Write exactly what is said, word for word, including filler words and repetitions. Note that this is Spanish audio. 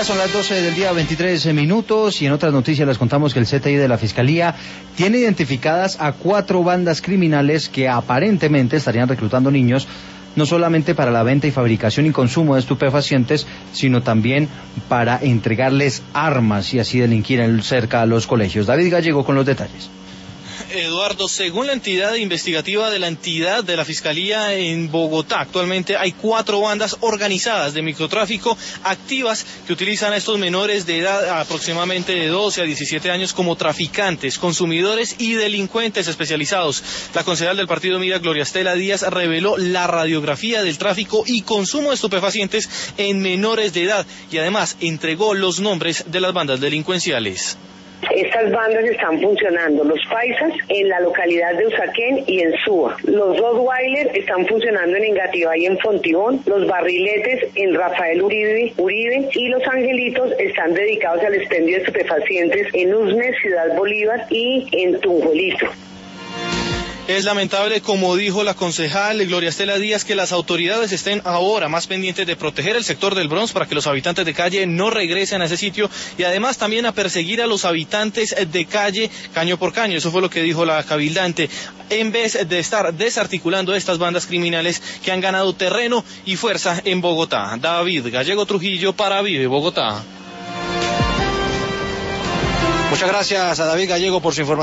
son las doce del día, veintitrés minutos, y en otras noticias les contamos que el C T I de la Fiscalía tiene identificadas a cuatro bandas criminales que aparentemente estarían reclutando niños, no solamente para la venta y fabricación y consumo de estupefacientes, sino también para entregarles armas y así delinquir cerca a los colegios. David Gallego con los detalles. Eduardo, según la entidad investigativa de la entidad de la Fiscalía en Bogotá, actualmente hay cuatro bandas organizadas de microtráfico activas que utilizan a estos menores de edad aproximadamente de doce a diecisiete años como traficantes, consumidores y delincuentes especializados. La concejal del partido Mira, Gloria Estela Díaz, reveló la radiografía del tráfico y consumo de estupefacientes en menores de edad y además entregó los nombres de las bandas delincuenciales. Estas bandas están funcionando, los paisas en la localidad de Usaquén y en Suba, los Rottweiler están funcionando en Engativá y en Fontibón, los barriletes en Rafael Uribe, Uribe y los angelitos están dedicados al expendio de estupefacientes en Usme, Ciudad Bolívar y en Tunjuelito. Es lamentable, como dijo la concejal Gloria Estela Díaz, que las autoridades estén ahora más pendientes de proteger el sector del Bronx para que los habitantes de calle no regresen a ese sitio y además también a perseguir a los habitantes de calle caño por caño. Eso fue lo que dijo la cabildante, en vez de estar desarticulando estas bandas criminales que han ganado terreno y fuerza en Bogotá. David Gallego Trujillo para Vive Bogotá. Muchas gracias a David Gallego por su información.